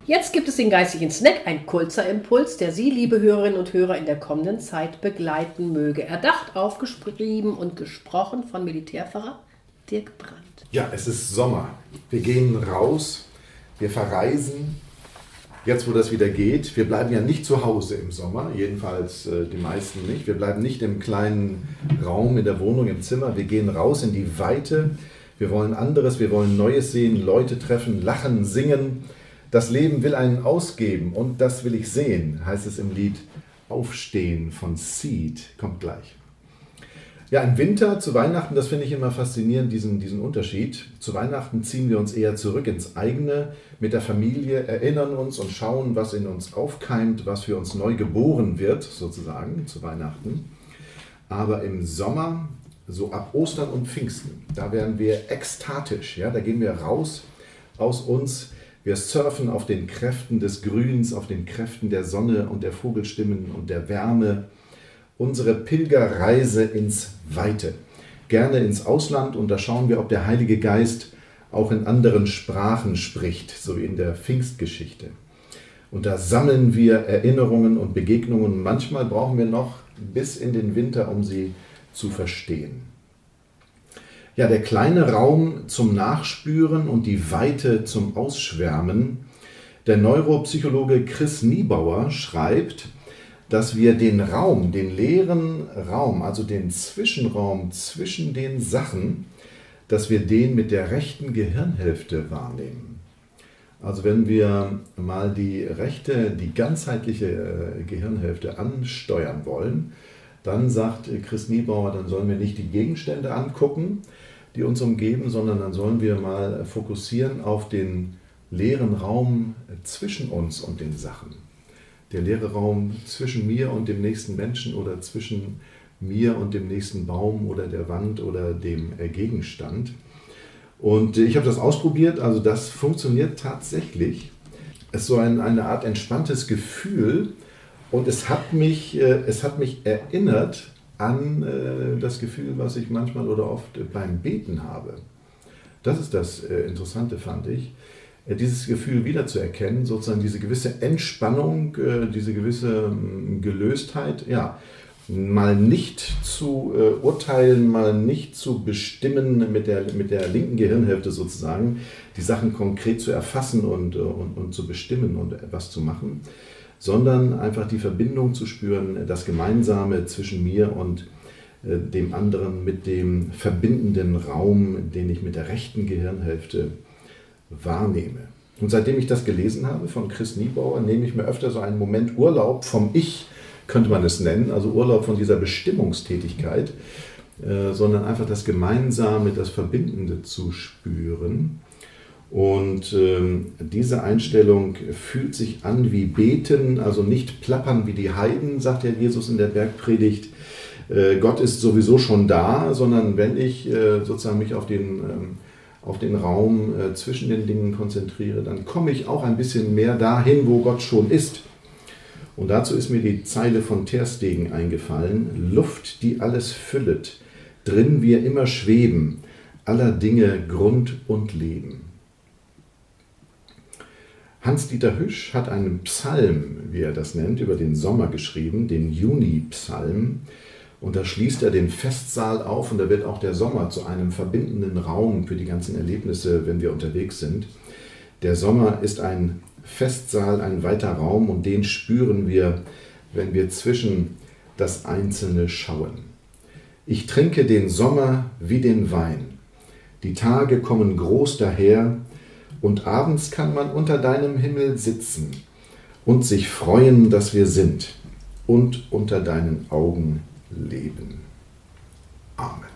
Jetzt gibt es den geistlichen Snack, ein kurzer Impuls, der Sie, liebe Hörerinnen und Hörer, in der kommenden Zeit begleiten möge. Erdacht, aufgeschrieben und gesprochen von Militärpfarrer Dirk Brandt. Ja, es ist Sommer. Wir gehen raus, wir verreisen. Jetzt, wo das wieder geht, wir bleiben ja nicht zu Hause im Sommer, jedenfalls die meisten nicht. Wir bleiben nicht im kleinen Raum in der Wohnung, im Zimmer. Wir gehen raus in die Weite. Wir wollen anderes, wir wollen Neues sehen, Leute treffen, lachen, singen. Das Leben will einen ausgeben und das will ich sehen, heißt es im Lied Aufstehen von Seed. Kommt gleich. Ja, im Winter, zu Weihnachten, das finde ich immer faszinierend, diesen Unterschied. Zu Weihnachten ziehen wir uns eher zurück ins eigene, mit der Familie, erinnern uns und schauen, was in uns aufkeimt, was für uns neu geboren wird, sozusagen, zu Weihnachten. Aber im Sommer, so ab Ostern und Pfingsten, da werden wir ekstatisch, ja, da gehen wir raus aus uns. Wir surfen auf den Kräften des Grüns, auf den Kräften der Sonne und der Vogelstimmen und der Wärme. Unsere Pilgerreise ins Weite, gerne ins Ausland, und da schauen wir, ob der Heilige Geist auch in anderen Sprachen spricht, so wie in der Pfingstgeschichte. Und da sammeln wir Erinnerungen und Begegnungen. Manchmal brauchen wir noch bis in den Winter, um sie zu verstehen. Ja, der kleine Raum zum Nachspüren und die Weite zum Ausschwärmen. Der Neuropsychologe Chris Niebauer schreibt, dass wir den Raum, den leeren Raum, also den Zwischenraum zwischen den Sachen, dass wir den mit der rechten Gehirnhälfte wahrnehmen. Also wenn wir mal die ganzheitliche Gehirnhälfte ansteuern wollen, dann sagt Chris Niebauer, dann sollen wir nicht die Gegenstände angucken, die uns umgeben, sondern dann sollen wir mal fokussieren auf den leeren Raum zwischen uns und den Sachen. Der leere Raum zwischen mir und dem nächsten Menschen oder zwischen mir und dem nächsten Baum oder der Wand oder dem Gegenstand. Und ich habe das ausprobiert, also das funktioniert tatsächlich. Es ist so eine Art entspanntes Gefühl und es hat mich erinnert an das Gefühl, was ich manchmal oder oft beim Beten habe. Das ist das Interessante, fand ich. Dieses Gefühl wiederzuerkennen, sozusagen diese gewisse Entspannung, diese gewisse Gelöstheit, ja, mal nicht zu urteilen, mal nicht zu bestimmen mit der linken Gehirnhälfte sozusagen, die Sachen konkret zu erfassen und zu bestimmen und etwas zu machen, sondern einfach die Verbindung zu spüren, das Gemeinsame zwischen mir und dem anderen, mit dem verbindenden Raum, den ich mit der rechten Gehirnhälfte wahrnehme. Und seitdem ich das gelesen habe von Chris Niebauer, nehme ich mir öfter so einen Moment Urlaub vom Ich, könnte man es nennen, also Urlaub von dieser Bestimmungstätigkeit, sondern einfach das Gemeinsame, das Verbindende zu spüren. Und diese Einstellung fühlt sich an wie Beten, also nicht plappern wie die Heiden, sagt ja Jesus in der Bergpredigt. Gott ist sowieso schon da, sondern wenn ich sozusagen mich auf den Raum zwischen den Dingen konzentriere, dann komme ich auch ein bisschen mehr dahin, wo Gott schon ist. Und dazu ist mir die Zeile von Terstegen eingefallen: Luft, die alles füllet, drin wir immer schweben, aller Dinge Grund und Leben. Hans-Dieter Hüsch hat einen Psalm, wie er das nennt, über den Sommer geschrieben, den Juni-Psalm. Und da schließt er den Festsaal auf und da wird auch der Sommer zu einem verbindenden Raum für die ganzen Erlebnisse, wenn wir unterwegs sind. Der Sommer ist ein Festsaal, ein weiter Raum, und den spüren wir, wenn wir zwischen das Einzelne schauen. Ich trinke den Sommer wie den Wein. Die Tage kommen groß daher und abends kann man unter deinem Himmel sitzen und sich freuen, dass wir sind und unter deinen Augen leben. Amen.